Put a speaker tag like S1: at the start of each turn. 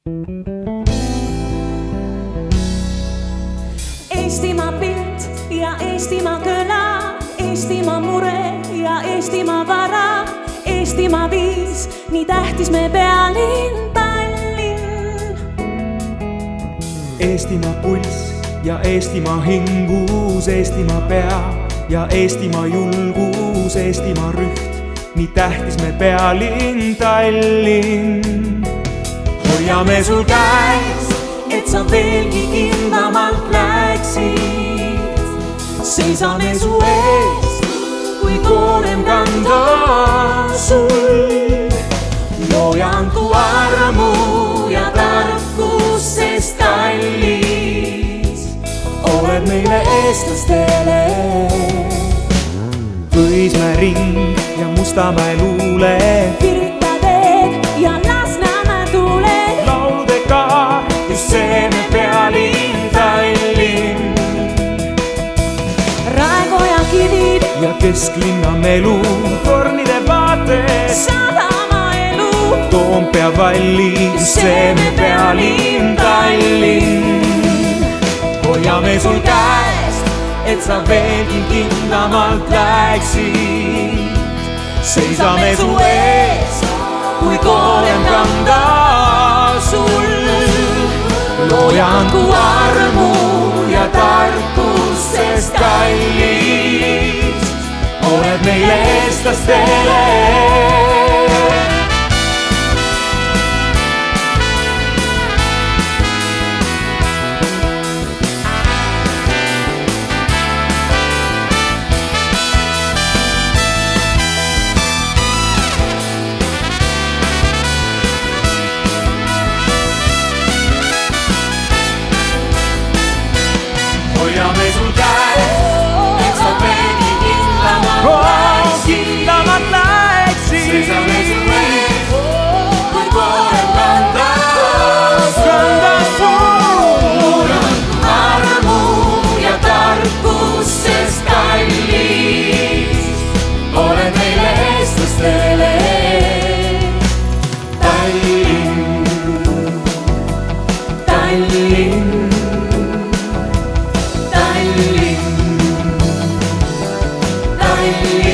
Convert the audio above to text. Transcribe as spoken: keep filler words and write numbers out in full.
S1: Eestimaa pilt ja Eestimaa kõla, Eestimaa mure ja Eestimaa vara, Eestimaa viis, nii tähtis me pealinn Tallinn.
S2: Eestimaa pulss ja Eestimaa hingus, Eestimaa pea ja Eestimaa julgus, Eestimaa rüht, nii tähtis me pealinn Tallinn. Hoiame sul käes, et sa veelgi kindlamalt läksid. Seisame su eest, kui koorem kanda sul. Loojan tu armu ja tarkus, sest kallis oled meile eestlastele. Põismäe ring ja Mustamäe luule,
S1: Pirita teed ja Lasnamäe tuuled,
S2: lauludega just see me pealinn Tallinn.
S1: Raekoja kivid
S2: ja kesklinna melu, tornide vaates,
S1: sadama elu,
S2: Toompea valli, just see me pealinn Tallinn. Hoiame sul käest, et sa veelgi kindlamalt läksid. Seisame su ees, kui koorem kanda sul. Loojan tu armu ja tarkus, sest kallis oled meile eestlastele. Hoiame sul käes, et sa veelgi kindlamalt läksid. Seisame su ees, kui koorem kanda sul. Loojan tu armu ja tarkus, sest kallis oled meile eestlastele. Tallinn, Tallinn, Tallinn, Tallinn.